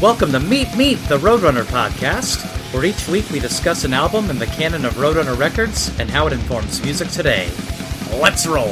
Welcome to Meet, the Roadrunner podcast, where each week we discuss an album in the canon of Roadrunner Records and how it informs music today. Let's roll!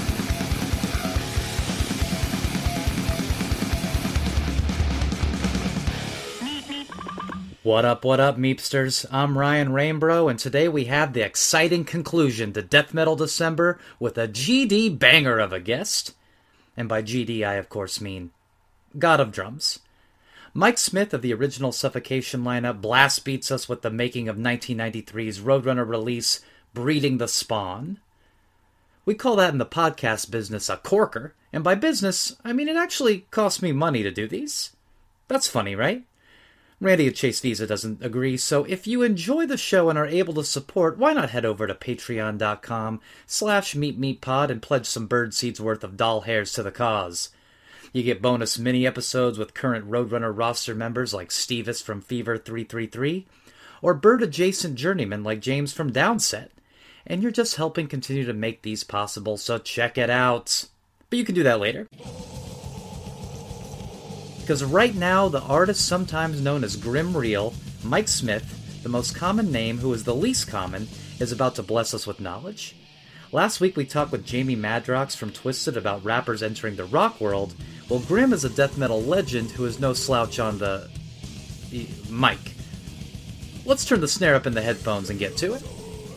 What up, Meepsters? I'm Ryan Rainbro, and today we have the exciting conclusion to Death Metal December with a GD banger of a guest. And by GD, I of course mean God of Drums. Mike Smith of the original Suffocation lineup blast beats us with the making of 1993's Roadrunner release, Breeding the Spawn. We call that in the podcast business a corker, and by business, I mean it actually costs me money to do these. That's funny, right? Randy at Chase Visa doesn't agree, so if you enjoy the show and are able to support, why not head over to patreon.com/meetmeetpod and pledge some birdseeds worth of doll hairs to the cause. You get bonus mini-episodes with current Roadrunner roster members like Stevis from Fever 333, or bird-adjacent journeymen like James from Downset. And you're just helping continue to make these possible, so check it out. But you can do that later. Because right now, the artist sometimes known as Grim Real, Mike Smith, the most common name who is the least common, is about to bless us with knowledge. Last week we talked with Jamie Madrox from Twisted about rappers entering the rock world. Well, Grim is a death metal legend who is no slouch on the mic. Let's turn the snare up in the headphones and get to it.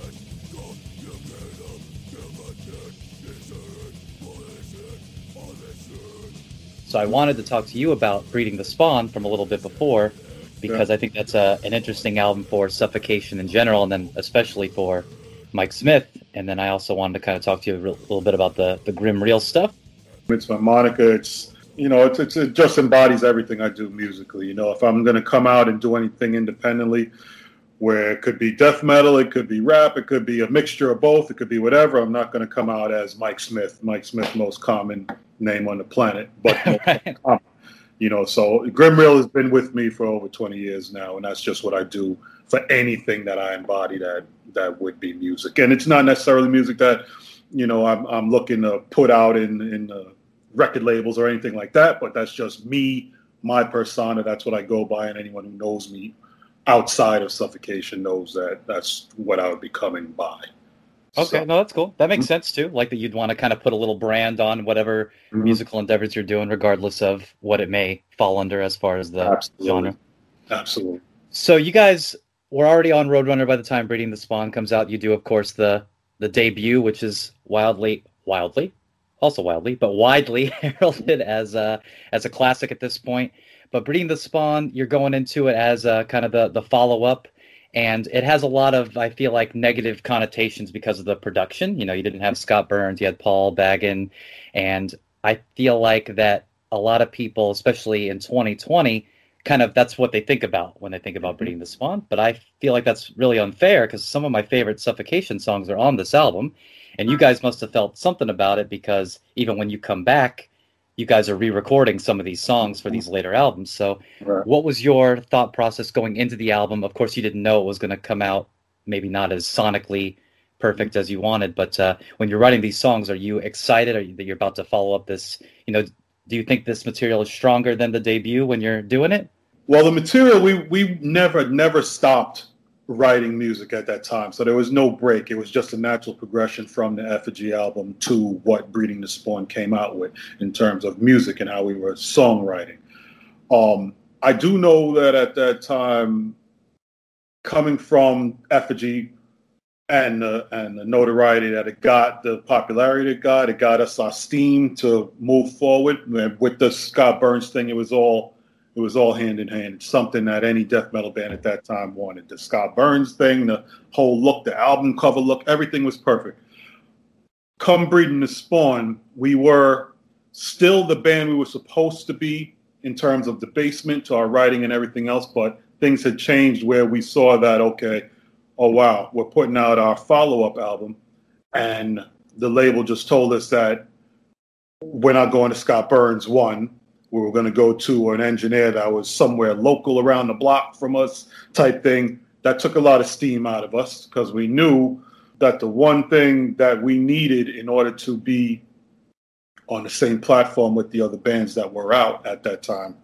So I wanted to talk to you about Breeding the Spawn from a little bit before, because I think that's an interesting album for Suffocation in general, and then especially for Mike Smith. And then I also wanted to kind of talk to you a little bit about the Grim Real stuff. It's my moniker. It just embodies everything I do musically. If I'm going to come out and do anything independently, where it could be death metal, it could be rap, it could be a mixture of both, it could be whatever, I'm not going to come out as Mike Smith. Mike Smith, most common name on the planet, but right. So Grim Real has been with me for over 20 years now, and that's just what I do for anything that I embody that would be music. And it's not necessarily music that I'm looking to put out in record labels or anything like that, but that's just me, my persona. That's what I go by, and anyone who knows me outside of Suffocation knows that that's what I would be coming by. Okay, no, that's cool. That makes sense too. Like that you'd want to kind of put a little brand on whatever musical endeavors you're doing, regardless of what it may fall under as far as the genre. Absolutely. So you guys were already on Roadrunner by the time Breeding the Spawn comes out. You do, of course, the debut, which is widely heralded as a classic at this point. But Breeding the Spawn, you're going into it as kind of the follow-up, and it has a lot of, I feel like, negative connotations because of the production. You didn't have Scott Burns, you had Paul Baggin, and I feel like that a lot of people, especially in 2020, kind of that's what they think about when they think about Breeding the Spawn. But I feel like that's really unfair because some of my favorite Suffocation songs are on this album, and you guys must have felt something about it because even when you come back, you guys are re-recording some of these songs for these later albums. So What was your thought process going into the album? Of course, you didn't know it was going to come out maybe not as sonically perfect as you wanted, but when you're writing these songs, are you excited that you're about to follow up this, do you think this material is stronger than the debut when you're doing it? Well, the material, we never stopped writing music at that time, so there was no break. It was just a natural progression from the Effigy album to what Breeding the Spawn came out with in terms of music and how we were songwriting. I do know that at that time, coming from Effigy and the notoriety that it got, the popularity it got us our steam to move forward. With the Scott Burns thing, it was all hand in hand. It's something that any death metal band at that time wanted. The Scott Burns thing, the whole look, the album cover look, everything was perfect. Come Breeding the Spawn, we were still the band we were supposed to be in terms of the basement to our writing and everything else, but things had changed where we saw that, okay, oh wow, we're putting out our follow-up album, and the label just told us that we're not going to Scott Burns 1. We were going to go to an engineer that was somewhere local around the block from us type thing. That took a lot of steam out of us because we knew that the one thing that we needed in order to be on the same platform with the other bands that were out at that time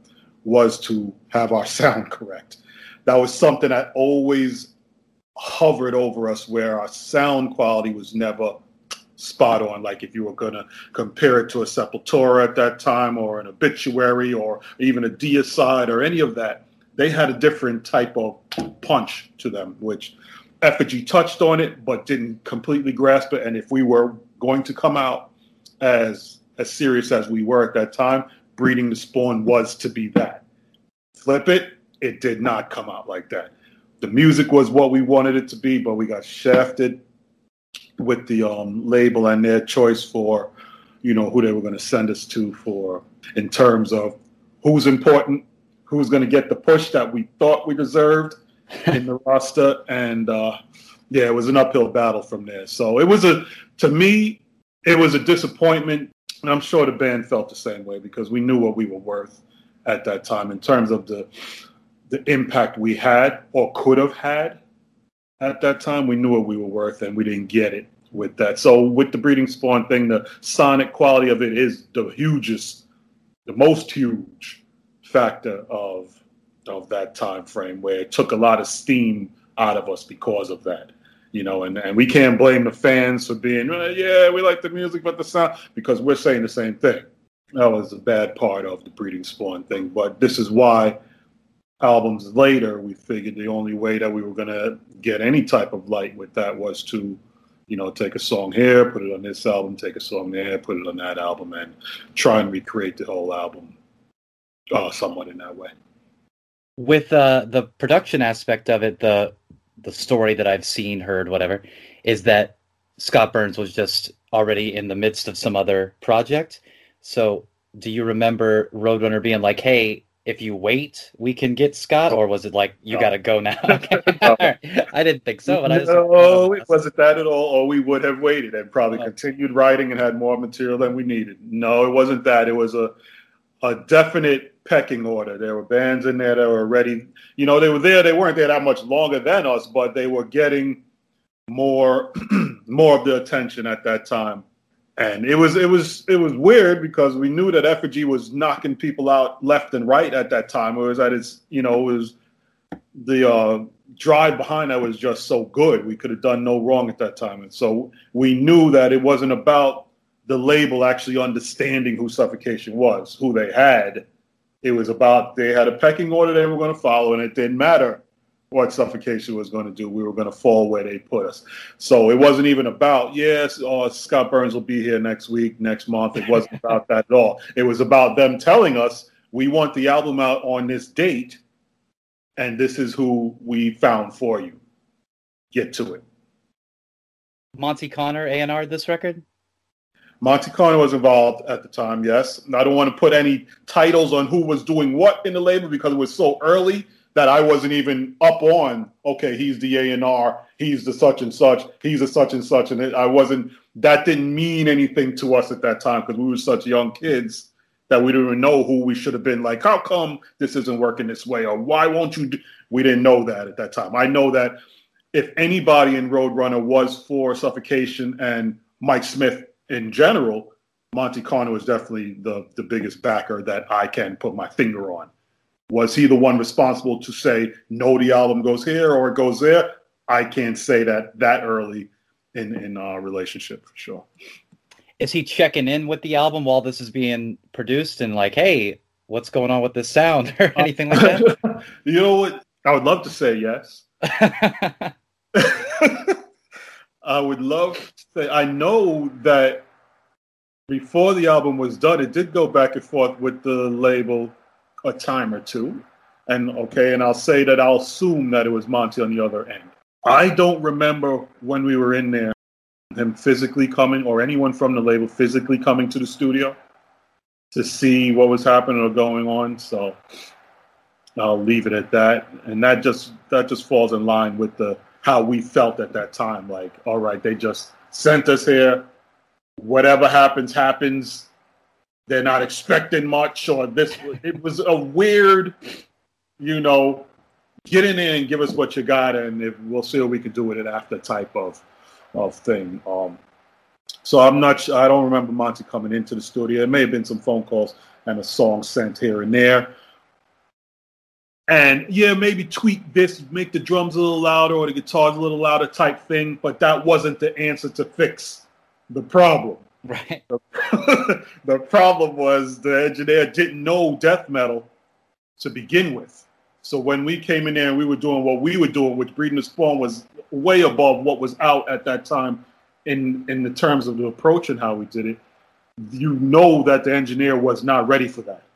was to have our sound correct. That was something that always hovered over us, where our sound quality was never spot on. Like if you were going to compare it to a Sepultura at that time, or an Obituary, or even a Deicide, or any of that, they had a different type of punch to them, which Effigy touched on it, but didn't completely grasp it. And if we were going to come out as serious as we were at that time, Breeding the Spawn was to be that. Flip it, it did not come out like that. The music was what we wanted it to be, but we got shafted with the label and their choice for, who they were going to send us to for, in terms of who's important, who's going to get the push that we thought we deserved in the roster. And it was an uphill battle from there. So to me, it was a disappointment. And I'm sure the band felt the same way, because we knew what we were worth at that time in terms of the impact we had or could have had at that time. We knew what we were worth, and we didn't get it with that. So with the Breeding Spawn thing, the sonic quality of it is the most huge factor of that time frame, where it took a lot of steam out of us because of that. And we can't blame the fans for being, we like the music, but the sound, because we're saying the same thing. That was a bad part of the Breeding Spawn thing. But this is why albums later, we figured the only way that we were going to get any type of light with that was to, take a song here, put it on this album, take a song there, put it on that album, and try and recreate the whole album somewhat in that way. With the production aspect of it, the story that I've seen, heard, whatever, is that Scott Burns was just already in the midst of some other project. So do you remember Roadrunner being like, hey, if you wait, we can get Scott? Or was it like, you got to go now? Okay. I didn't think so. But it wasn't that at all. Or we would have waited and probably continued writing and had more material than we needed. No, it wasn't that. It was a definite pecking order. There were bands in there that were ready. They were there. They weren't there that much longer than us, but they were getting more of the attention at that time. And it was weird, because we knew that Effigy was knocking people out left and right at that time. It was at its, it was the drive behind that was just so good. We could have done no wrong at that time. And so we knew that it wasn't about the label actually understanding who Suffocation was, who they had. It was about, they had a pecking order they were going to follow, and it didn't matter what Suffocation was going to do. We were going to fall where they put us. So it wasn't even about, Scott Burns will be here next week, next month. It wasn't about that at all. It was about them telling us, we want the album out on this date, and this is who we found for you. Get to it. Monte Conner A&R this record? Monte Conner was involved at the time, yes. And I don't want to put any titles on who was doing what in the label, because it was so early that I wasn't even up on, okay, he's the A&R, he's the such and such, he's a such and such. And that didn't mean anything to us at that time, because we were such young kids that we didn't even know who we should have been. Like, how come this isn't working this way? Or why won't you we didn't know that at that time. I know that if anybody in Roadrunner was for Suffocation and Mike Smith in general, Monte Conner was definitely the biggest backer that I can put my finger on. Was he the one responsible to say, no, the album goes here or it goes there? I can't say that early in our relationship, for sure. Is he checking in with the album while this is being produced and like, hey, what's going on with this sound or anything like that? You know what? I would love to say yes. I would love to say, I know that before the album was done, it did go back and forth with the label a time or two. And I'll say that I'll assume that it was Monty on the other end. I don't remember when we were in there, him physically coming, or anyone from the label physically coming to the studio to see what was happening or going on. So I'll leave it at that. And that just falls in line with how we felt at that time. Like, all right, they just sent us here. Whatever happens. They're not expecting much, or this. It was a weird, get in there and give us what you got, and we'll see what we can do with it after type of thing. So I'm not sure. I don't remember Monty coming into the studio. It may have been some phone calls and a song sent here and there. And yeah, maybe tweak this, make the drums a little louder or the guitars a little louder type thing, but that wasn't the answer to fix the problem. Right. The problem was the engineer didn't know death metal to begin with. So when we came in there and we were doing what we were doing, which Breeding the Spawn was way above what was out at that time in the terms of the approach and how we did it, you know that the engineer was not ready for that.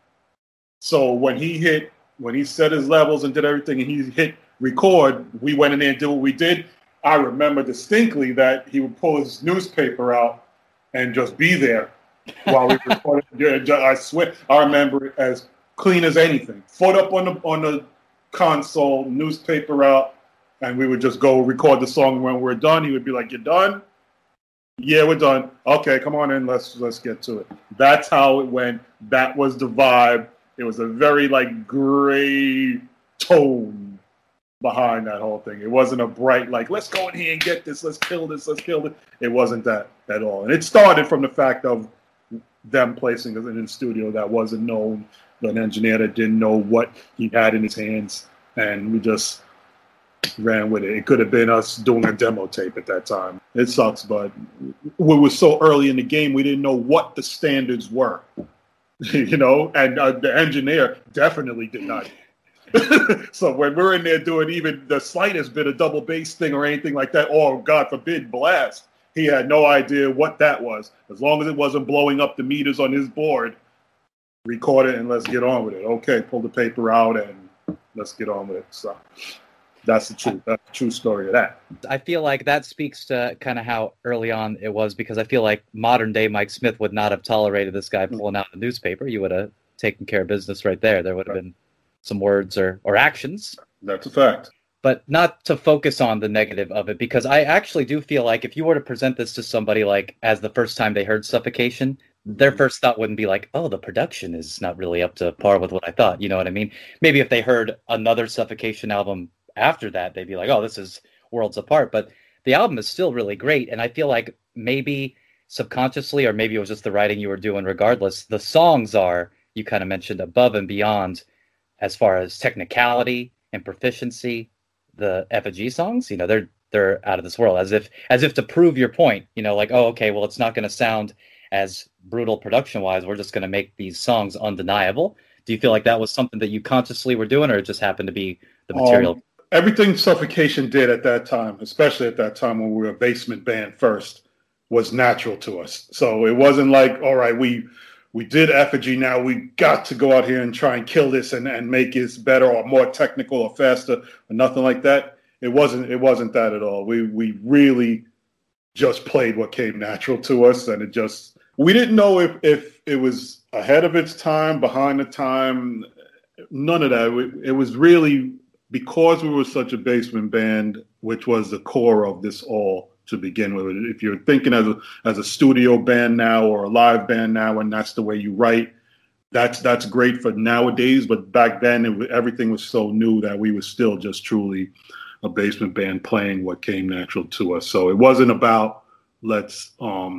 So when he set his levels and did everything and he hit record, we went in there and did what we did. I remember distinctly that he would pull his newspaper out and just be there while we recorded. I swear, I remember it as clean as anything. Foot up on the console, newspaper out, and we would just go record the song. When we're done, he would be like, "You done? Yeah, we're done. Okay, come on in. Let's get to it." That's how it went. That was the vibe. It was a very like gray tone behind that whole thing. It wasn't a bright like, let's go in here and get this, let's kill this. It wasn't that at all. And it started from the fact of them placing us in the studio that wasn't known, an engineer that didn't know what he had in his hands, and we just ran with it. It could have been us doing a demo tape at that time. It sucks, but we were so early in the game, we didn't know what the standards were. And the engineer definitely did not. So when we're in there doing even the slightest bit of double bass thing or anything like that, or God forbid blast, he had no idea what that was. As long as it wasn't blowing up the meters on his board, record it and let's get on with it. Okay, pull the paper out and let's get on with it. So that's the truth. That's the true story of that. I feel like that speaks to kind of how early on it was, because I feel like modern day Mike Smith would not have tolerated this guy pulling out the newspaper. You would have taken care of business right there. There would have been some words or actions. That's a fact. But not to focus on the negative of it, because I actually do feel like if you were to present this to somebody like as the first time they heard Suffocation, their first thought wouldn't be like, oh, the production is not really up to par with what I thought. You know what I mean? Maybe if they heard another Suffocation album after that, they'd be like, oh, this is worlds apart. But the album is still really great. And I feel like maybe subconsciously, or maybe it was just the writing you were doing regardless, the songs are, you kind of mentioned, above and beyond as far as technicality and proficiency. The effigy songs, they're out of this world, as if to prove your point, like, oh, okay, well, it's not going to sound as brutal production wise. We're just going to make these songs undeniable. Do you feel like that was something that you consciously were doing, or it just happened to be the material? Everything Suffocation did at that time, especially at that time when we were a basement band first, was natural to us. So it wasn't like, all right, we did Effigy, now we got to go out here and try and kill this and make it better or more technical or faster or nothing like that. It wasn't that at all. We really just played what came natural to us, and we didn't know if it was ahead of its time, behind the time, none of that. It was really because we were such a basement band, which was the core of this all to begin with. If you're thinking as a studio band now or a live band now, and that's the way you write, that's great for nowadays. But back then, everything was so new that we were still just truly a basement band playing what came natural to us. So it wasn't about let's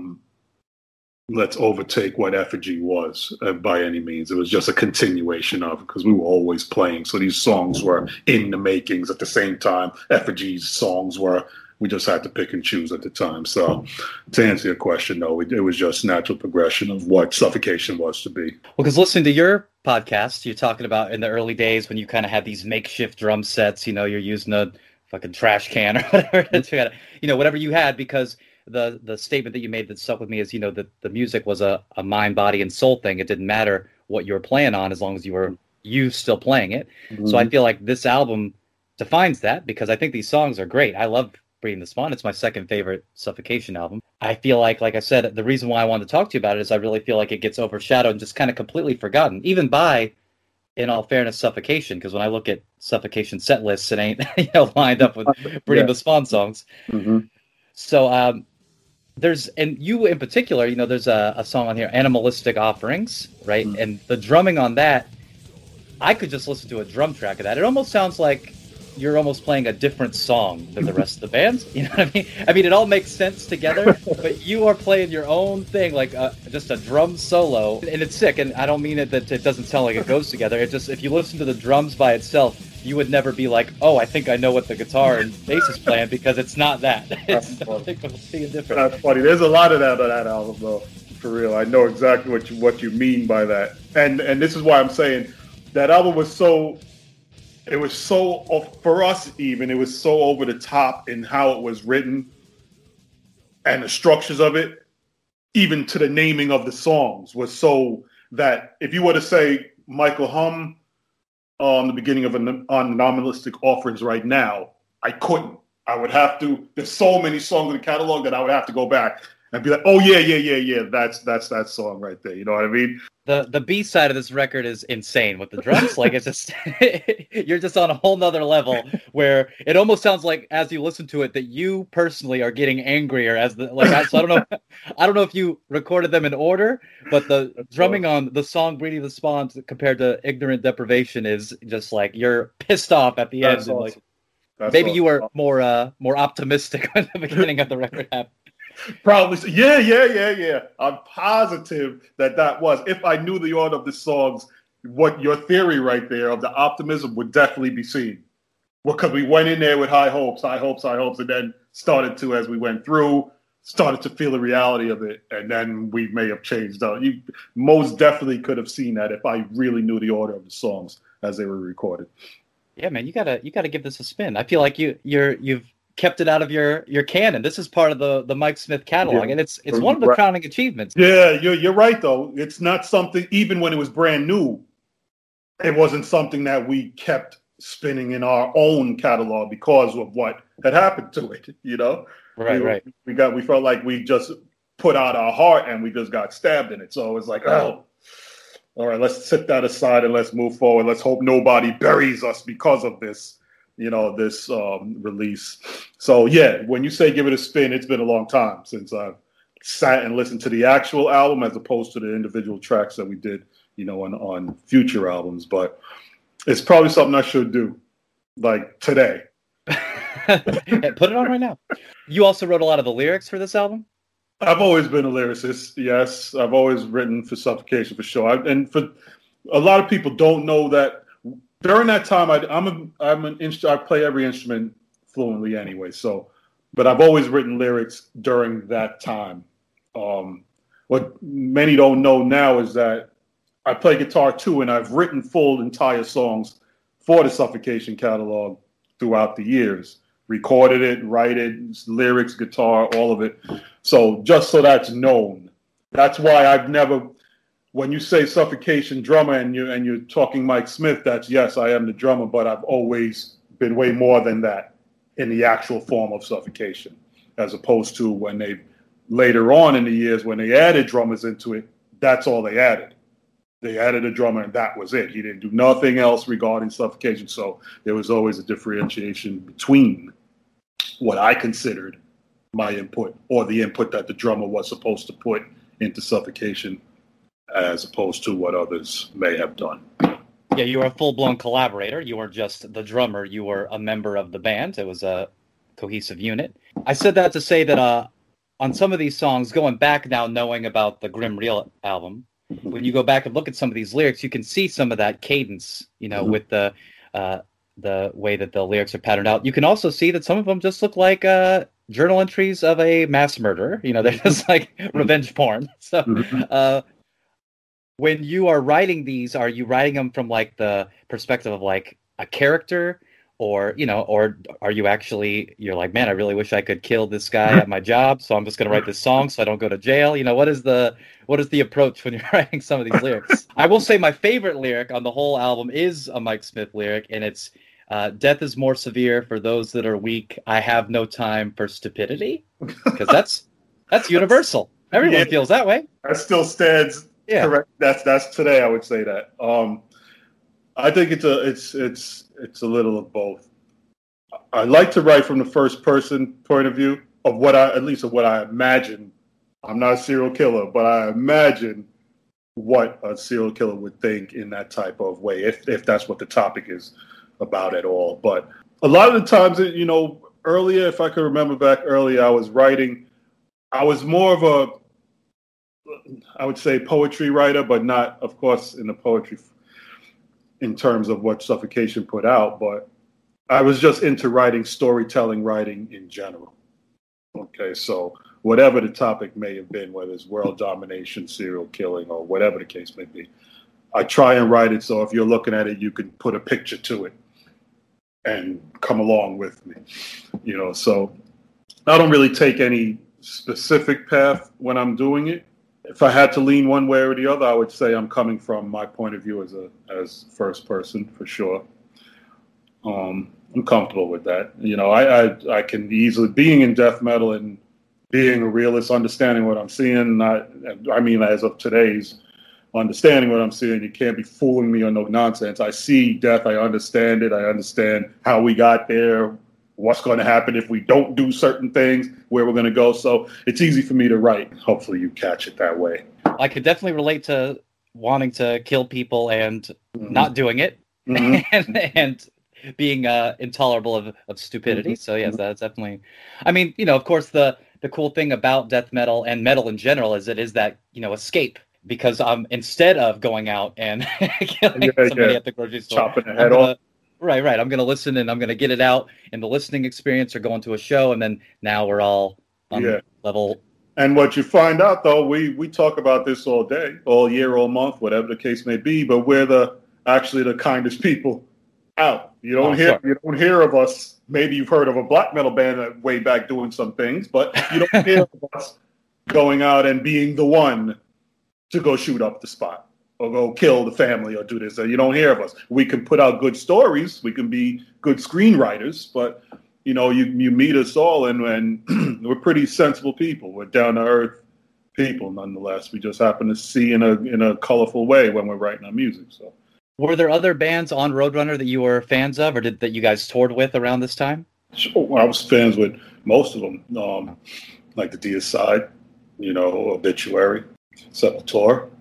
overtake what Effigy was by any means. It was just a continuation of it, because we were always playing. So these songs were in the makings at the same time. Effigy's songs were. We just had to pick and choose at the time. So to answer your question, though, it was just natural progression of what Suffocation was to be. Well, because listening to your podcast, you're talking about in the early days when you kind of had these makeshift drum sets, you're using a fucking trash can or whatever, whatever you had, because the statement that you made that stuck with me is, that the music was a mind, body, and soul thing. It didn't matter what you were playing on as long as you were still playing it. Mm-hmm. So I feel like this album defines that, because I think these songs are great. I love Breeding the Spawn. It's my second favorite Suffocation album. I feel like I said, the reason why I wanted to talk to you about it is I really feel like it gets overshadowed and just kind of completely forgotten, even by, in all fairness, Suffocation, because when I look at Suffocation set lists, it ain't lined up with Breeding the Spawn songs. Mm-hmm. So there's, and you in particular, there's a song on here, Animalistic Offerings, right? Mm-hmm. And the drumming on that, I could just listen to a drum track of that. It almost sounds like you're almost playing a different song than the rest of the band. You know what I mean? I mean, it all makes sense together, but you are playing your own thing, like just a drum solo, and it's sick. And I don't mean it that it doesn't sound like it goes together. It just, if you listen to the drums by itself, you would never be like, oh, I think I know what the guitar and bass is playing, because it's not that. It's something different. That's funny. There's a lot of that on that album, though. For real, I know exactly what you mean by that, and this is why I'm saying that album was so. It was so, for us even, it was so over the top in how it was written and the structures of it, even to the naming of the songs, was so that if you were to say Michael Hum on the beginning of on Nominalistic Offerings right now, I couldn't. I would have to. There's so many songs in the catalog that I would have to go back and be like, oh yeah, that's that song right there. You know what I mean? The B side of this record is insane with the drums. Like, it's just you're just on a whole nother level where it almost sounds like, as you listen to it, that you personally are getting angrier as the so I don't know if you recorded them in order, but the drumming on the song "Breeding the Spawn" compared to "Ignorant Deprivation" is just like you're pissed off at the end. Awesome. And like maybe you were more optimistic when the beginning of the record happened. Probably, yeah. I'm positive that was. If I knew the order of the songs, what your theory right there of the optimism would definitely be seen. Because we went in there with high hopes, and then started to, as we went through, started to feel the reality of it, and then we may have changed out. You most definitely could have seen that if I really knew the order of the songs as they were recorded. Yeah, man, you gotta give this a spin. I feel like you've kept it out of your canon. This is part of the Mike Smith catalog, and it's one of the crowning achievements. Yeah, you're right though. It's not something, even when it was brand new, it wasn't something that we kept spinning in our own catalog because of what had happened to it. You know, right. We felt like we just put out our heart and we just got stabbed in it. So it's like, oh, all right, let's set that aside and let's move forward. Let's hope nobody buries us because of this. This release. So yeah, when you say give it a spin, it's been a long time since I've sat and listened to the actual album as opposed to the individual tracks that we did, on future albums. But it's probably something I should do, like today. Put it on right now. You also wrote a lot of the lyrics for this album? I've always been a lyricist, yes. I've always written for Suffocation for sure. And for a lot of people don't know that during that time, I play every instrument fluently anyway. So, but I've always written lyrics during that time. What many don't know now is that I play guitar too, and I've written full entire songs for the Suffocation catalog throughout the years. Recorded it, write it, lyrics, guitar, all of it. So just so that's known. That's why I've never. When you say Suffocation drummer and you're talking Mike Smith, that's yes, I am the drummer, but I've always been way more than that in the actual form of Suffocation, as opposed to when they later on in the years when they added drummers into it, that's all they added. They added a drummer and that was it. He didn't do nothing else regarding Suffocation. So there was always a differentiation between what I considered my input or the input that the drummer was supposed to put into Suffocation, as opposed to what others may have done. Yeah, you were a full-blown collaborator. You weren't just the drummer. You were a member of the band. It was a cohesive unit. I said that to say that on some of these songs, going back now, knowing about the Grim Real album, when you go back and look at some of these lyrics, you can see some of that cadence, with the way that the lyrics are patterned out. You can also see that some of them just look like journal entries of a mass murderer. They're just like revenge porn. So when you are writing these, are you writing them from like the perspective of like a character, or or are you actually, you're like, man, I really wish I could kill this guy at my job, so I'm just going to write this song so I don't go to jail? What is the approach when you're writing some of these lyrics? I will say my favorite lyric on the whole album is a Mike Smith lyric, and it's death is more severe for those that are weak. I have no time for stupidity, because that's universal. Everyone feels that way. That still stands. Yeah. Correct. That's today. I would say that. I think it's a little of both. I like to write from the first person point of view of what I imagine. I'm not a serial killer, but I imagine what a serial killer would think in that type of way, if that's what the topic is about at all. But A lot of the times, earlier, if I could remember back earlier, I was writing. I was more of I would say, poetry writer, but not, of course, in the poetry in terms of what Suffocation put out. But I was just into writing, storytelling, writing in general. Okay, so whatever the topic may have been, whether it's world domination, serial killing, or whatever the case may be, I try and write it so if you're looking at it, you can put a picture to it and come along with me. So I don't really take any specific path when I'm doing it. If I had to lean one way or the other, I would say I'm coming from my point of view as first person for sure. I'm comfortable with that. I can easily, being in death metal and being a realist, understanding what I'm seeing. As of today's understanding what I'm seeing, you can't be fooling me or no nonsense. I see death. I understand it. I understand how we got there, what's going to happen if we don't do certain things, where we're going to go. So it's easy for me to write. Hopefully you catch it that way. I could definitely relate to wanting to kill people and not doing it, and being intolerable of stupidity. So yes, that's definitely, of course, the cool thing about death metal and metal in general is it is that, escape, because instead of going out and killing somebody at the grocery store, chopping the head off. Right. I'm going to listen and I'm going to get it out in the listening experience or going to a show. And then now we're all on level. And what you find out, though, we talk about this all day, all year, all month, whatever the case may be, but we're actually the kindest people out. You don't hear of us. Maybe you've heard of a black metal band way back doing some things, but you don't hear of us going out and being the one to go shoot up the spot or go kill the family or do this. You don't hear of us. We can put out good stories. We can be good screenwriters, but you meet us all and we're pretty sensible people. We're down to earth people, nonetheless. We just happen to see in a colorful way when we're writing our music. So, were there other bands on Roadrunner that you were fans of, or that you guys toured with around this time? Sure, I was fans with most of them, like the Deicide, Obituary, Sepultura.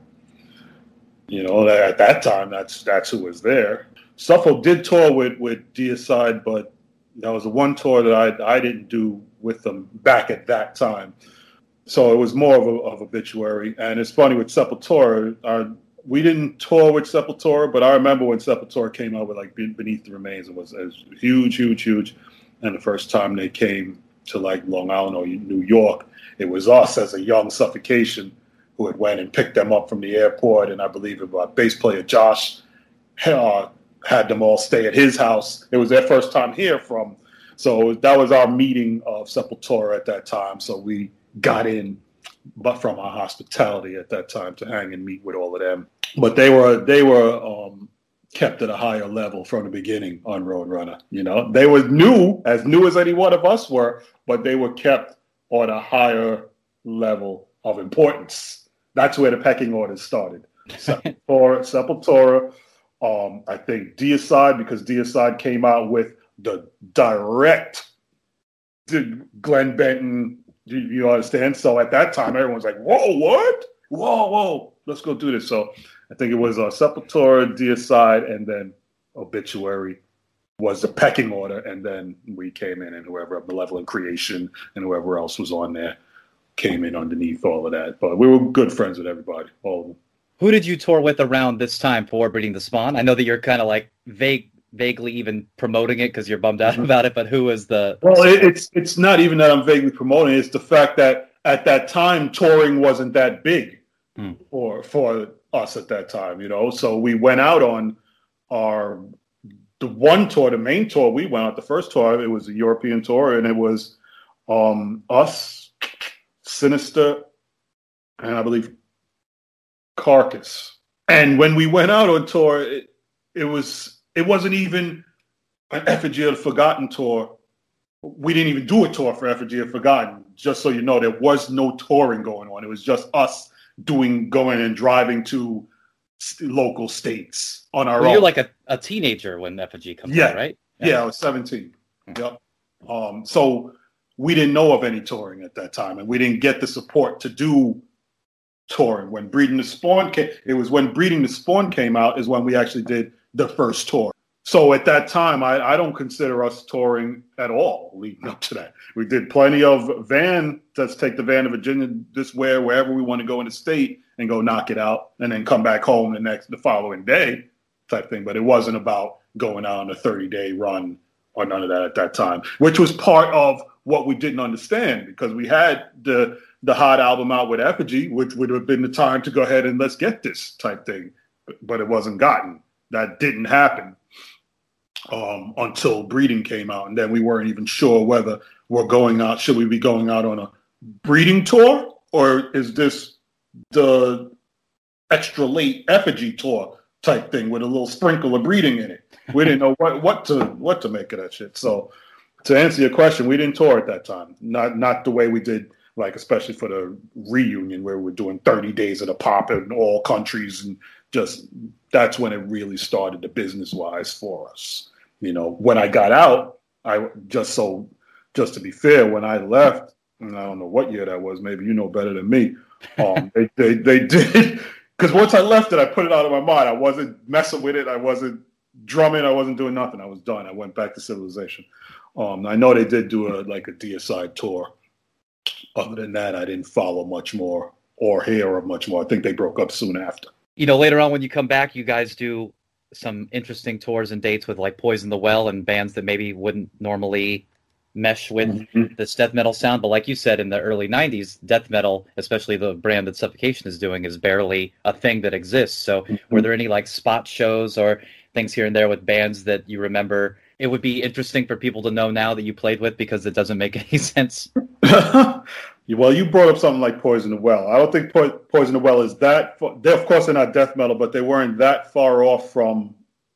At that time, that's who was there. Suffolk did tour with Deicide, but that was the one tour that I didn't do with them back at that time. So it was more of Obituary. And it's funny with Sepultura, we didn't tour with Sepultura, but I remember when Sepultura came out with like Beneath the Remains, it was huge. And the first time they came to like Long Island or New York, it was us as a young Suffocation who had went and picked them up from the airport. And I believe our bass player Josh had them all stay at his house. It was their first time here so that was our meeting of Sepultura at that time. So we got in, but from our hospitality at that time to hang and meet with all of them. But they were kept at a higher level from the beginning on Roadrunner. They were new as any one of us were, but they were kept on a higher level of importance. That's where the pecking order started. Sepultura, I think Deicide, because Deicide came out with the direct Glenn Benton. You understand? So at that time, everyone's like, "Whoa, what? Whoa, let's go do this." So I think it was Sepultura, Deicide, and then Obituary was the pecking order, and then we came in, and whoever Malevolent Creation and whoever else was on there came in underneath all of that. But we were good friends with everybody, all of them. Who did you tour with around this time for Breeding the Spawn? I know that you're kind of like vaguely even promoting it because you're bummed out about it, but who was the... Well, it's not even that I'm vaguely promoting it. It's the fact that at that time, touring wasn't that big for us at that time, So we went out on the one tour, the main tour we went on, the first tour, it was a European tour, and it was us, Sinister, and I believe Carcass. And when we went out on tour, it wasn't even an Effigy of the Forgotten tour. We didn't even do a tour for Effigy of Forgotten. Just so you know, there was no touring going on. It was just us going and driving to local states on our own. You're like a teenager when Effigy comes out, right? Yeah, I was 17. Yep. So we didn't know of any touring at that time, and we didn't get the support to do touring. When Breeding the Spawn came, it was when Breeding the Spawn came out is when we actually did the first tour. So at that time, I don't consider us touring at all leading up to that. We did plenty of van. Let's take the van to Virginia this way, wherever we want to go in the state and go knock it out and then come back home the following day type thing. But it wasn't about going out on a 30-day run or none of that at that time, which was part of what we didn't understand because we had the hot album out with Effigy, which would have been the time to go ahead and let's get this type thing. But it wasn't gotten. That didn't happen. Until Breeding came out, and then we weren't even sure whether we're going out. Should we be going out on a Breeding tour, or is this the extra late Effigy tour type thing with a little sprinkle of Breeding in it? We didn't know what to make of that shit. So, to answer your question, we didn't tour at that time. Not the way we did, like especially for the reunion where we're doing 30 days of the pop in all countries, and just that's when it really started the business wise for us. You know, when I got out, just to be fair, when I left, and I don't know what year that was, maybe you know better than me. They did, because once I left it, I put it out of my mind. I wasn't messing with it. I wasn't drumming. I wasn't doing nothing. I was done. I went back to Civilization. I know they did do a Deicide tour. Other than that, I didn't follow much more or hear of much more. I think they broke up soon after. You know, later on when you come back, you guys do some interesting tours and dates with like Poison the Well and bands that maybe wouldn't normally mesh with this death metal sound. But like you said, in the early 90s, death metal, especially the brand that Suffocation is doing, is barely a thing that exists. So were there any like spot shows or things here and there with bands that you remember it would be interesting for people to know now that you played with, because it doesn't make any sense? Well, you brought up something like Poison the Well. I don't think Poison the Well is that. Of course, they're not death metal, but they weren't that far off from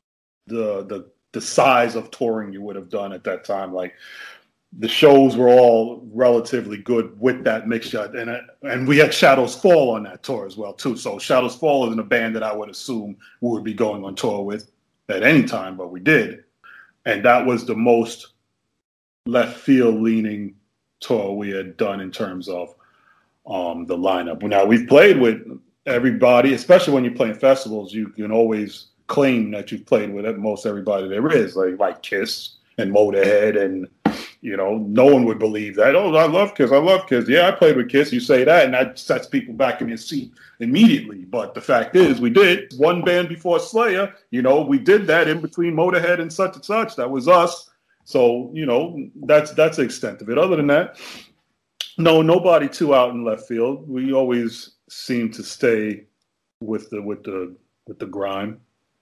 the size of touring you would have done at that time. Like the shows were all relatively good with that mixture, and we had Shadows Fall on that tour as well too. So Shadows Fall isn't a band that I would assume we would be going on tour with at any time, but we did, and that was the most left field leaning tour we had done in terms of the lineup. Now, we've played with everybody, especially when you're playing festivals. You can always claim that you've played with most everybody there is, like Kiss and Motorhead, and no one would believe that. Oh, I love Kiss. Yeah, I played with Kiss. You say that, and that sets people back in their seat immediately. But the fact is, we did one band before Slayer. We did that in between Motorhead and such and such. That was us. So, that's the extent of it. Other than that, no, nobody too out in left field. We always seem to stay with the grime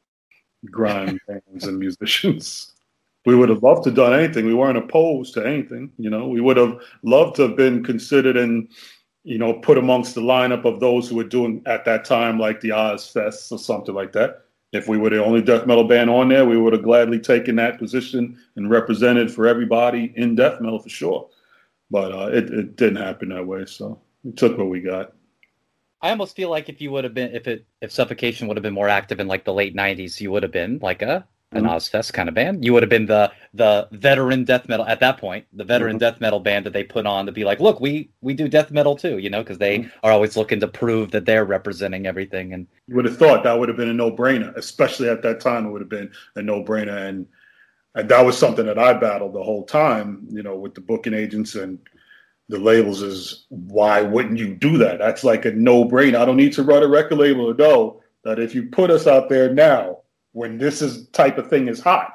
bands and musicians. We would have loved to have done anything. We weren't opposed to anything. We would have loved to have been considered and, put amongst the lineup of those who were doing at that time, like the Oz Fest or something like that. If we were the only death metal band on there, we would have gladly taken that position and represented for everybody in death metal for sure. But it didn't happen that way, so we took what we got. I almost feel like if you would have been, if Suffocation would have been more active in like the late 90s, you would have been like an Ozfest kind of band. You would have been the veteran death metal at that point, the veteran death metal band that they put on to be like, look, we do death metal too, because they are always looking to prove that they're representing everything. And you would have thought that would have been a no-brainer, especially at that time. It would have been a no-brainer, and that was something that I battled the whole time, with the booking agents and the labels. Is why wouldn't you do that? That's like a no-brainer. I don't need to run a record label to know that if you put us out there now, when this type of thing is hot,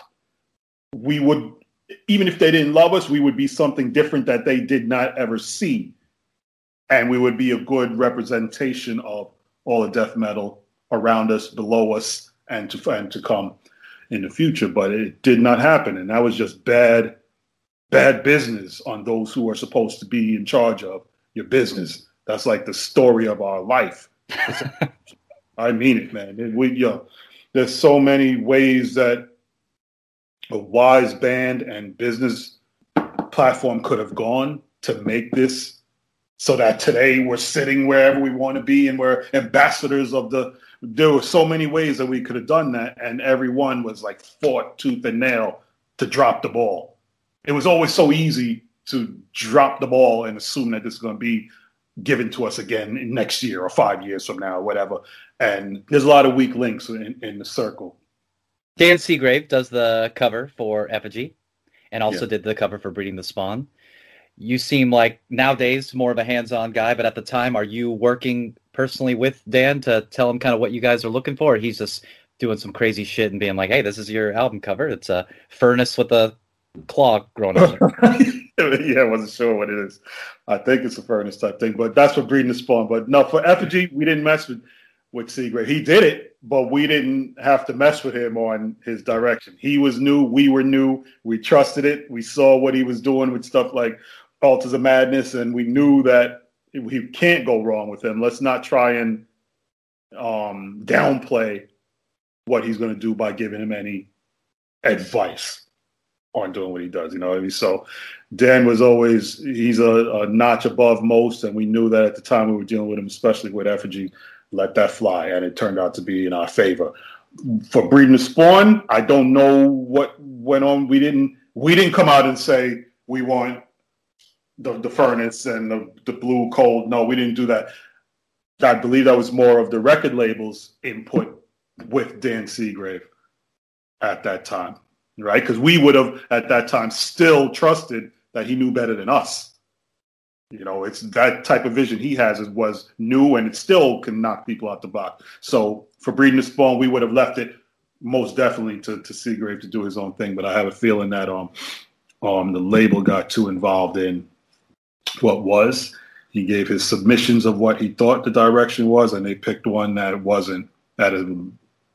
we would, even if they didn't love us, we would be something different that they did not ever see. And we would be a good representation of all the death metal around us, below us, and to come in the future. But it did not happen. And that was just bad business on those who are supposed to be in charge of your business. That's like the story of our life. I mean it, man. There's so many ways that a wise band and business platform could have gone to make this so that today we're sitting wherever we want to be and we're ambassadors of there were so many ways that we could have done that, and everyone was like fought tooth and nail to drop the ball. It was always so easy to drop the ball and assume that this is going to be given to us again next year or 5 years from now or whatever. And there's a lot of weak links in the circle. Dan Seagrave does the cover for Effigy, and also Yeah. did the cover for Breeding the Spawn. You seem like nowadays more of a hands-on guy, but at the time, are you working personally with Dan to tell him kind of what you guys are looking for? Or he's just doing some crazy shit and being like, "Hey, this is your album cover. It's a furnace with a claw growing out of it." Yeah, I wasn't sure what it is. I think it's a furnace type thing, but that's for Breeding the Spawn. But no, for Effigy, we didn't mess with Seagrave. He did it, but we didn't have to mess with him on his direction. He was new. We were new. We trusted it. We saw what he was doing with stuff like Altars of Madness, and we knew that we can't go wrong with him. Let's not try and downplay what he's going to do by giving him any advice on doing what he does. You know what I mean? So Dan was always, he's a notch above most, and we knew that at the time we were dealing with him, especially with Effigy, let that fly, and it turned out to be in our favor. For Breeding the Spawn, I don't know what went on. We didn't come out and say we want the furnace and the blue cold. No, we didn't do that. I believe that was more of the record label's input with Dan Seagrave at that time, right? Because we would have at that time still trusted that he knew better than us. You know, it's that type of vision he has was new, and it still can knock people out the box. So for Breeding the Spawn, we would have left it most definitely to Seagrave to do his own thing. But I have a feeling that the label got too involved in what was. He gave his submissions of what he thought the direction was, and they picked one that wasn't at the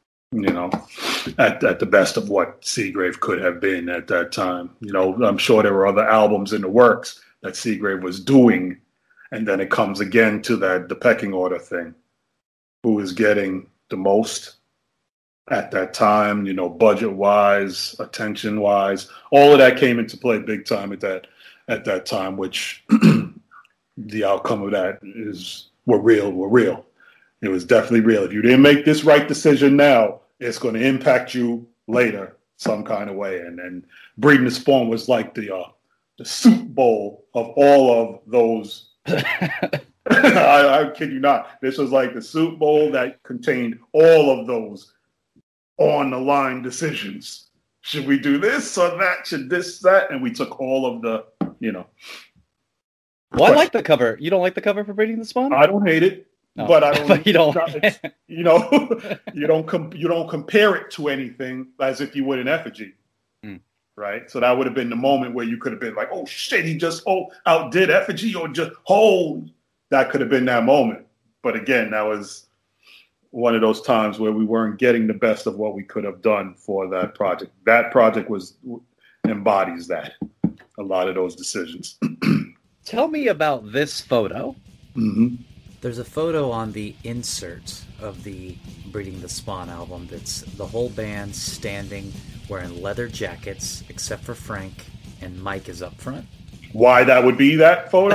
best of what Seagrave could have been at that time. You know, I'm sure there were other albums in the works that Seagrave was doing, and then it comes again to the pecking order thing. Who is getting the most at that time, you know, budget-wise, attention-wise, all of that came into play big time at that time, which the outcome of that is we're real. It was definitely real. If you didn't make this right decision now, it's going to impact you later some kind of way. And Breeding the Spawn was like the Soup Bowl of all of those. I kid you not. This was like the Soup Bowl that contained all of those on the line decisions. Should we do this or that? Should this, that? And we took all of the, Well, I like the cover. You don't like the cover for Breeding the Spawn? I don't hate it. No. But I don't. But you don't. You don't compare it to anything as if you would an Effigy, right? So that would have been the moment where you could have been like, "Oh shit, he just outdid Effigy," or just that could have been that moment. But again, that was one of those times where we weren't getting the best of what we could have done for that project. That project embodies that, a lot of those decisions. Tell me about this photo. Mm-hmm. There's a photo on the insert of the Breeding the Spawn album that's the whole band standing wearing leather jackets, except for Frank, and Mike is up front. Why that would be that photo?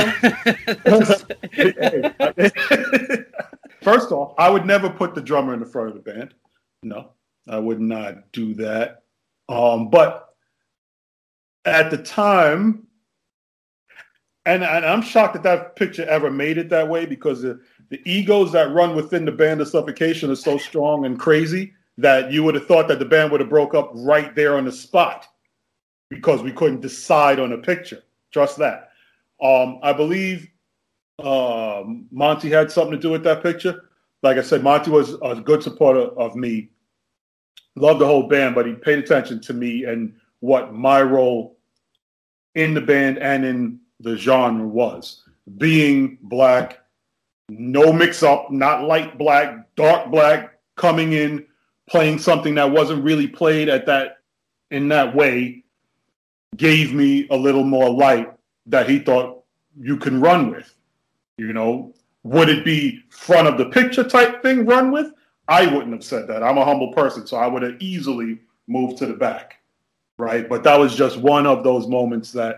First off, I would never put the drummer in the front of the band. No, I would not do that. But at the time, and I'm shocked that picture ever made it that way, because the egos that run within the band of Suffocation are so strong and crazy that you would have thought that the band would have broke up right there on the spot because we couldn't decide on a picture. Trust that. I believe Monty had something to do with that picture. Like I said, Monty was a good supporter of me. Loved the whole band, but he paid attention to me and what my role in the band and in the genre was. Being black, no mix-up, not light black, dark black, coming in, playing something that wasn't really played in that way, gave me a little more light that he thought you can run with. You know, would it be front of the picture type thing run with? I wouldn't have said that. I'm a humble person, so I would have easily moved to the back, right? But that was just one of those moments that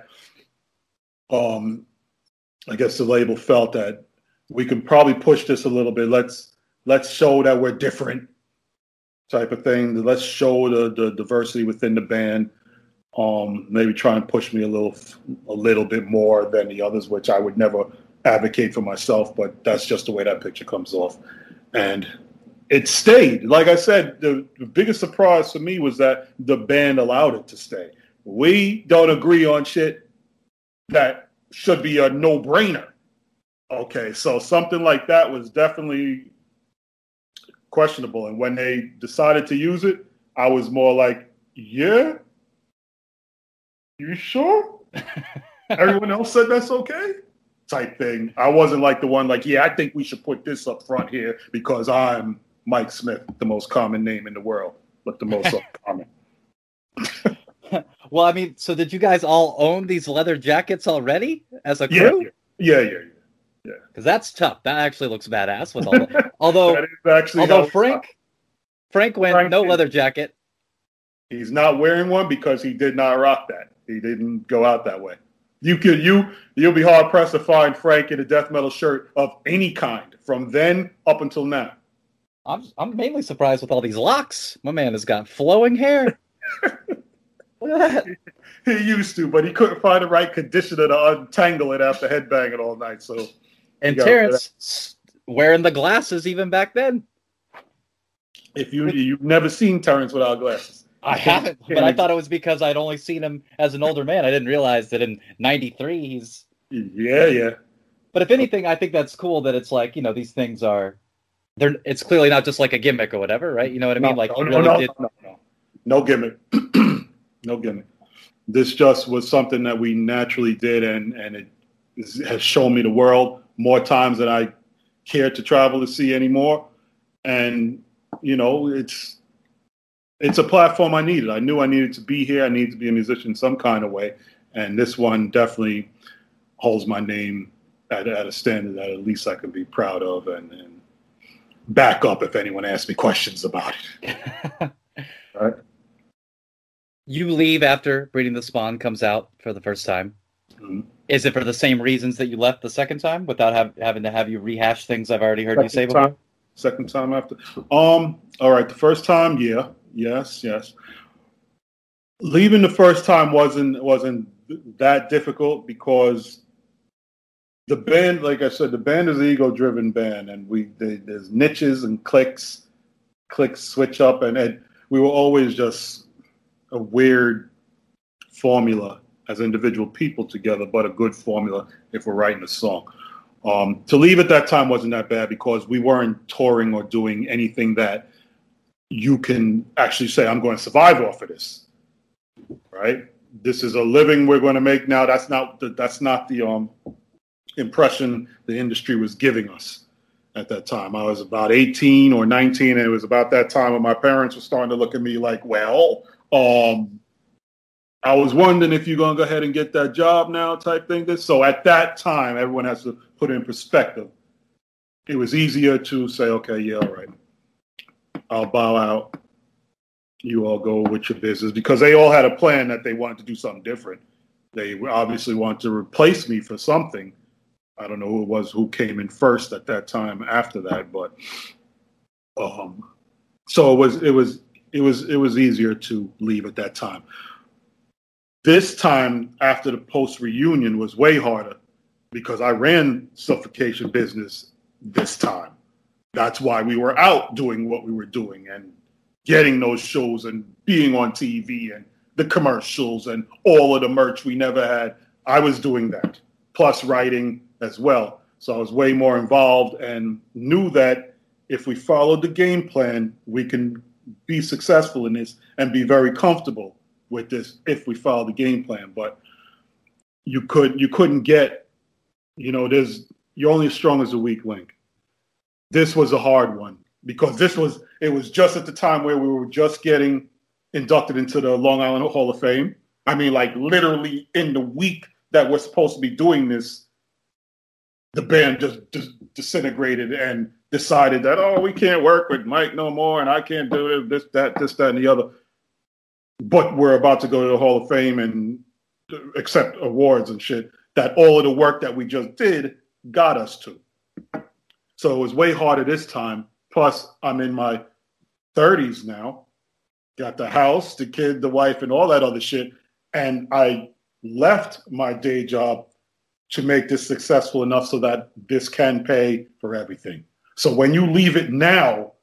I guess the label felt that we could probably push this a little bit. Let's show that we're different, type of thing. Let's show the diversity within the band. Maybe try and push me a little bit more than the others, which I would never advocate for myself, but that's just the way that picture comes off. And it stayed. Like I said, the biggest surprise for me was that the band allowed it to stay. We don't agree on shit that should be a no-brainer. Okay, so something like that was definitely questionable. And when they decided to use it, I was more like, yeah? You sure? Everyone else said that's okay? Type thing. I wasn't like the one like, yeah, I think we should put this up front here because I'm Mike Smith, the most common name in the world, but the most uncommon. Well, I mean, so did you guys all own these leather jackets already as a crew? Yeah. Because that's tough. That actually looks badass with all the, although Frank went no leather jacket. He's not wearing one because he did not rock that. He didn't go out that way. You'll be hard pressed to find Frank in a death metal shirt of any kind from then up until now. I'm mainly surprised with all these locks. My man has got flowing hair. Look at that. He used to, but he couldn't find the right conditioner to untangle it after headbanging all night. So, and Terrence wearing the glasses even back then. If you've never seen Terrence without glasses. I haven't, but I thought it was because I'd only seen him as an older man. I didn't realize that in '93 he's... Yeah. But if anything, I think that's cool that it's like, these things are... It's clearly not just like a gimmick or whatever, right? You know what I mean? No gimmick. No gimmick. This just was something that we naturally did, and it has shown me the world more times than I care to travel to see anymore. And, it's a platform I needed. I knew I needed to be here. I needed to be a musician some kind of way. And this one definitely holds my name at a standard that at least I can be proud of and back up if anyone asks me questions about it. All right. You leave after Breeding the Spawn comes out for the first time. Mm-hmm. Is it for the same reasons that you left the second time without having to have you rehash things I've already heard you say before? Second time after. All right. The first time, yeah. Yes. Leaving the first time wasn't that difficult because the band, like I said, the band is an ego-driven band, and there's niches and clicks switch up, and we were always just a weird formula as individual people together, but a good formula if we're writing a song. To leave at that time wasn't that bad because we weren't touring or doing anything that you can actually say, I'm going to survive off of this, right? This is a living we're going to make now. That's not the impression the industry was giving us at that time. I was about 18 or 19, and it was about that time when my parents were starting to look at me like, well, I was wondering if you're going to go ahead and get that job now type thing. So at that time, everyone has to put it in perspective. It was easier to say, okay, yeah, all right. I'll bow out. You all go with your business because they all had a plan that they wanted to do something different. They obviously wanted to replace me for something. I don't know who it was who came in first at that time after that, but so it was easier to leave at that time. This time after the post reunion was way harder because I ran Suffocation business this time. That's why we were out doing what we were doing and getting those shows and being on TV and the commercials and all of the merch we never had. I was doing that, plus writing as well. So I was way more involved and knew that if we followed the game plan, we can be successful in this and be very comfortable with this if we follow the game plan. But you couldn't get, you're only as strong as a weak link. This was a hard one because it was just at the time where we were just getting inducted into the Long Island Hall of Fame. I mean, like literally in the week that we're supposed to be doing this, the band just disintegrated and decided that, we can't work with Mike no more and I can't do this, that, and the other. But we're about to go to the Hall of Fame and accept awards and shit that all of the work that we just did got us to. So it was way harder this time. Plus, I'm in my 30s now. Got the house, the kid, the wife, and all that other shit. And I left my day job to make this successful enough so that this can pay for everything. So when you leave it now,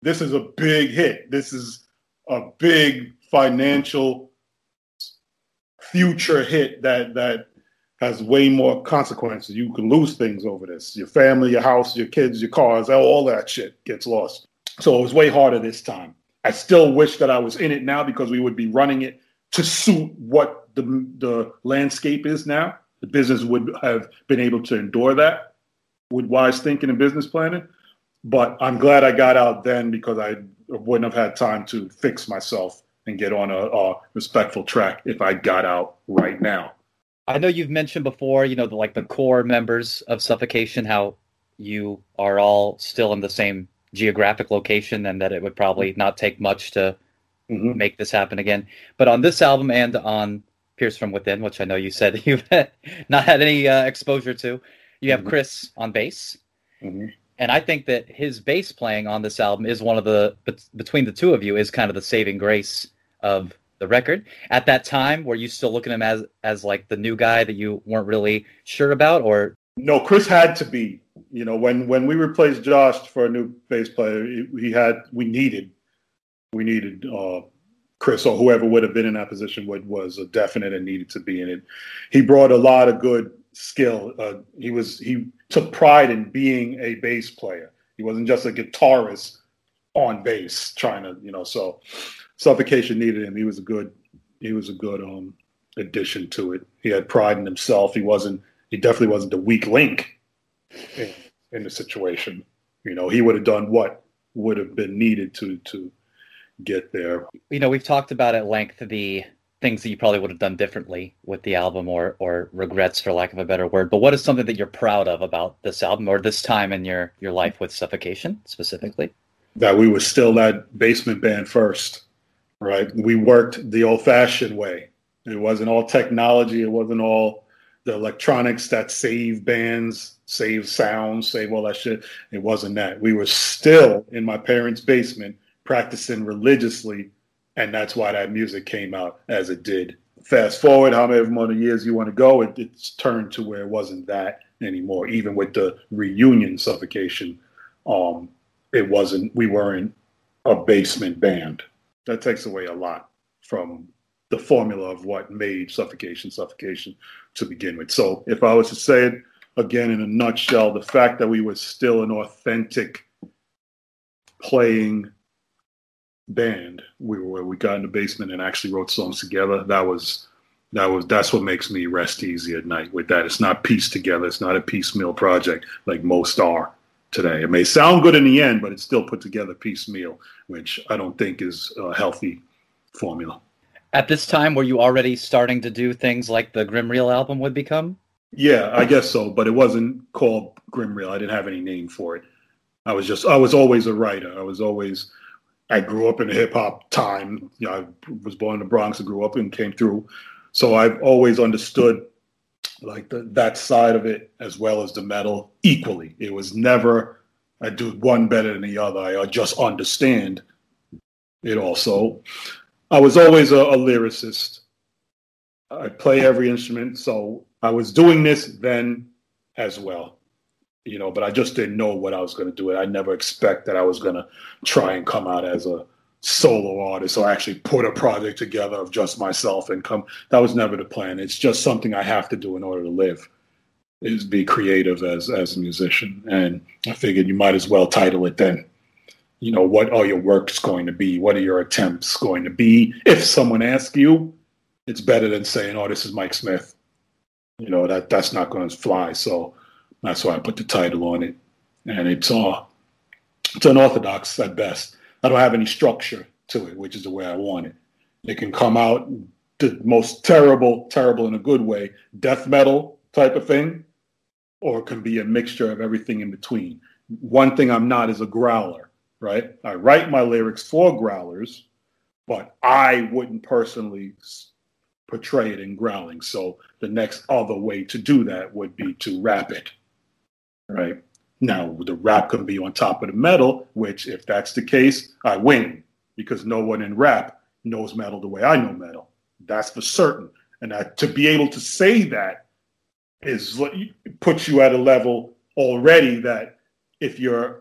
this is a big hit. This is a big financial future hit that has way more consequences. You can lose things over this. Your family, your house, your kids, your cars, all that shit gets lost. So it was way harder this time. I still wish that I was in it now because we would be running it to suit what the landscape is now. The business would have been able to endure that with wise thinking and business planning. But I'm glad I got out then because I wouldn't have had time to fix myself and get on a respectful track if I got out right now. I know you've mentioned before, the core members of Suffocation, how you are all still in the same geographic location and that it would probably not take much to make this happen again. But on this album and on Pierce from Within, which I know you said you've not had any exposure to, you have Chris on bass. And I think that his bass playing on this album is one of between the two of you, is kind of the saving grace of the record. At that time, were you still looking at him as like the new guy that you weren't really sure about, or? No, Chris had to be. When we replaced Josh for a new bass player, we needed Chris, or whoever would have been in that position was a definite and needed to be in it. He brought a lot of good skill. He took pride in being a bass player. He wasn't just a guitarist on bass trying to, so Suffocation needed him. He was a good addition to it. He had pride in himself. He definitely wasn't the weak link in the situation. He would have done what would have been needed to get there. We've talked about at length the things that you probably would have done differently with the album, or regrets, for lack of a better word. But what is something that you're proud of about this album or this time in your life with Suffocation specifically? That we were still that basement band first, right? We worked the old-fashioned way. It wasn't all technology. It wasn't all the electronics that save bands, save sounds, save all that shit. It wasn't that. We were still in my parents' basement practicing religiously, and that's why that music came out as it did. Fast forward however many years you want to go, it's turned to where it wasn't that anymore. Even with the reunion Suffocation, we weren't a basement band. That takes away a lot from the formula of what made Suffocation to begin with. So if I was to say it again in a nutshell, the fact that we were still an authentic playing band, we got in the basement and actually wrote songs together, that's what makes me rest easy at night with that. It's not pieced together. It's not a piecemeal project like most are today. It may sound good in the end, but it's still put together piecemeal, which I don't think is a healthy formula. At this time, were you already starting to do things like the Grim Reel album would become? Yeah, I guess so, but it wasn't called Grim Reel. I didn't have any name for it. I was always a writer. I grew up in the hip hop time. I was born in the Bronx and grew up and came through. So I've always understood like that side of it as well as the metal equally. It was never I do one better than the other. I just understand it all. So I was always a lyricist. I play every instrument. So I was doing this then as well. But I just didn't know what I was going to do. I never expect that I was going to try and come out as a solo artist or actually put a project together of just myself and come. That was never the plan. It's just something I have to do in order to live, is be creative as a musician. And I figured you might as well title it then. What are your works going to be? What are your attempts going to be? If someone asks you, it's better than saying, oh, this is Mike Smith. That's not going to fly. So that's why I put the title on it. And it's unorthodox at best. I don't have any structure to it, which is the way I want it. It can come out the most terrible in a good way, death metal type of thing, or it can be a mixture of everything in between. One thing I'm not is a growler, right? I write my lyrics for growlers, but I wouldn't personally portray it in growling. So the next other way to do that would be to rap it. Right. Now, the rap can be on top of the metal, which if that's the case, I win, because no one in rap knows metal the way I know metal. That's for certain. And to be able to say that puts you at a level already that if you're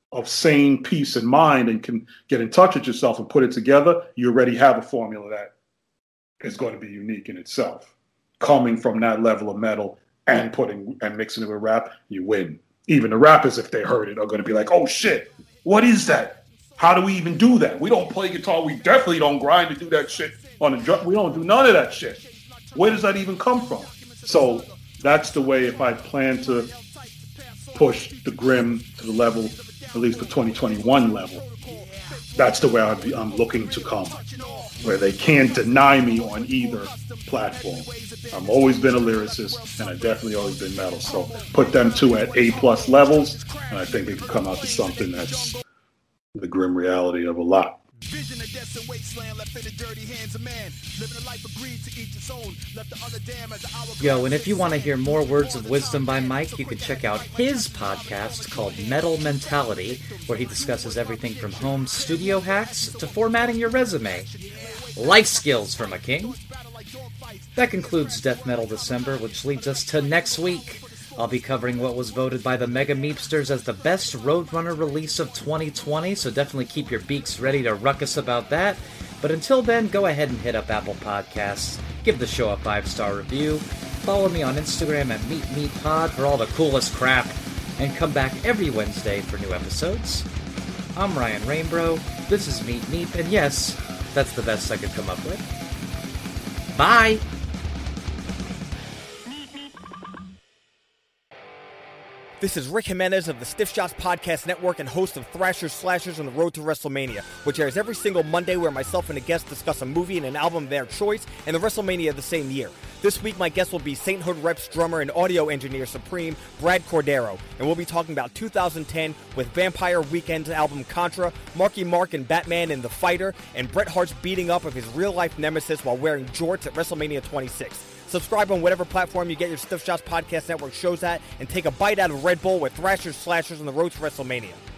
of sane peace and mind and can get in touch with yourself and put it together, you already have a formula that is going to be unique in itself. Coming from that level of metal and mixing it with rap, you win. Even the rappers, if they heard it, are going to be like, oh shit, what is that? How do we even do that? We don't play guitar. We definitely don't grind to do that shit on the drum. We don't do none of that shit. Where does that even come from? So that's the way, if I plan to push the Grimm to the level, at least the 2021 level, that's the way I'm looking to come, where they can't deny me on either platform. I've always been a lyricist, and I've definitely always been metal. So put them two at A+ levels, and I think they can come out to something that's the grim reality of a lot. Vision of death and wasteland left in the dirty hands of man. Living a life agreed to each its own. Left the other dam as the hour. Yo, and if you want to hear more words of wisdom by Mike, you can check out his podcast called Metal Mentality, where he discusses everything from home studio hacks to formatting your resume. Life skills from a king. That concludes Death Metal December, which leads us to next week. I'll be covering what was voted by the Mega Meepsters as the best Roadrunner release of 2020, so definitely keep your beaks ready to ruckus about that. But until then, go ahead and hit up Apple Podcasts, give the show a 5-star review, follow me on Instagram at MeetMeetPod for all the coolest crap, and come back every Wednesday for new episodes. I'm Ryan Rainbow, this is Meet Meep, and yes, that's the best I could come up with. Bye! This is Rick Jimenez of the Stiff Shots Podcast Network and host of Thrashers Slashers on the Road to WrestleMania, which airs every single Monday where myself and a guest discuss a movie and an album of their choice and the WrestleMania of the same year. This week, my guest will be Sainthood Reps drummer and audio engineer supreme, Brad Cordero, and we'll be talking about 2010 with Vampire Weekend's album Contra, Marky Mark and Batman and the Fighter, and Bret Hart's beating up of his real-life nemesis while wearing jorts at WrestleMania 26. Subscribe on whatever platform you get your Stiff Shots Podcast Network shows at, and take a bite out of Red Bull with Thrashers Slashers on the Road to WrestleMania.